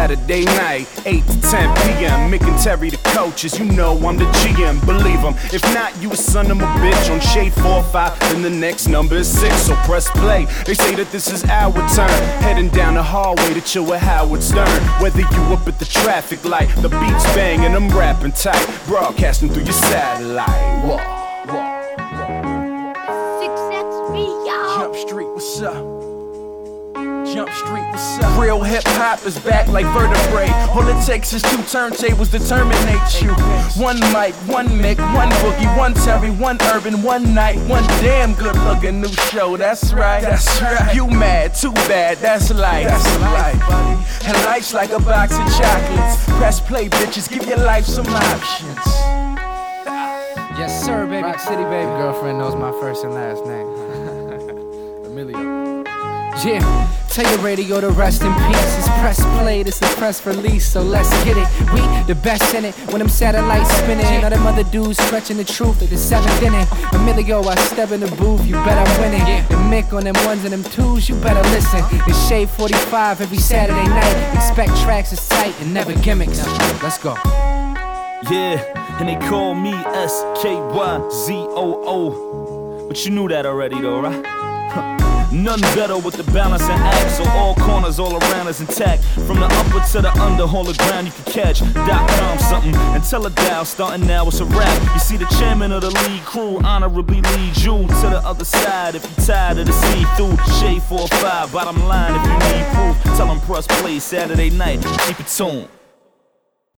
Saturday night, 8 to 10 p.m. Mick and Terry the coaches, you know I'm the GM, believe them. If not, you a son of a bitch. On shade 4 or 5, then the next number is 6. So press play, they say that this is our turn. Heading down the hallway to chill with Howard Stern. Whether you up at the traffic light, the beats bang and I'm rapping tight, broadcasting through your satellite. Whoa. Jump Street, what's up? Jump Street, what's up? Real hip-hop is back like vertebrae. All it takes is 2 turntables to terminate you. 1 mic, 1 Mick, 1 Boogie, 1 Terry, 1 Urban, 1 night, 1 damn good-looking new show. That's right, that's right. You mad, too bad, that's life. That's life, buddy. And life's like a box of chocolates. Press play, bitches, give your life some options. Yes, sir, baby. Rock City, baby. Girlfriend knows my first and last name. Emilio. Yeah, tell your radio to rest in peace. It's press play, this is press release, so let's get it. We the best in it when them satellites spinning. All them other dudes stretching the truth at the 7th inning. Emilio, I step in the booth, you bet I'm winning. The Mick on them 1s and them 2s, you better listen. It's Shade 45 every Saturday night. Expect tracks is tight and never gimmicks. Let's go. Yeah, and they call me SKYZOO. But you knew that already though, right? None better with the balance and act, so all corners all around is intact. From the upper to the under, all the ground you can catch. .com something and tell a dial, starting now it's a wrap. You see the chairman of the lead crew honorably lead you to the other side if you tired of the see-through. Shade 4 or 5, bottom line if you need proof. Tell them press play Saturday night, keep it tuned.